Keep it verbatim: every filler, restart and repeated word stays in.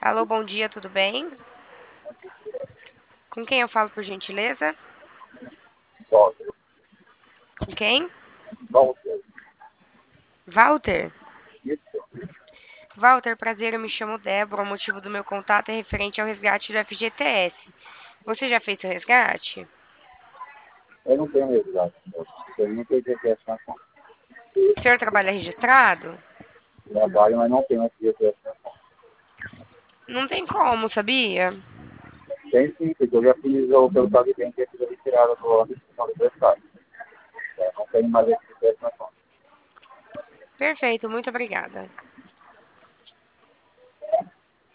Alô, bom dia, tudo bem? Com quem eu falo, por gentileza? Walter. Com quem? Walter. Walter? Isso. Walter, prazer, eu me chamo Débora. O motivo do meu contato é referente ao resgate do F G T S. Você já fez o resgate? Eu não tenho resgate. Eu não tenho G P S na conta. O senhor trabalha registrado? Trabalho, mas não tenho G P S na conta. Não tem como, sabia? Tem sim, porque eu já fiz o pelo PagBank e fiz a retirada do instituição universitária. É, não tenho mais G P S na conta. Perfeito, muito obrigada.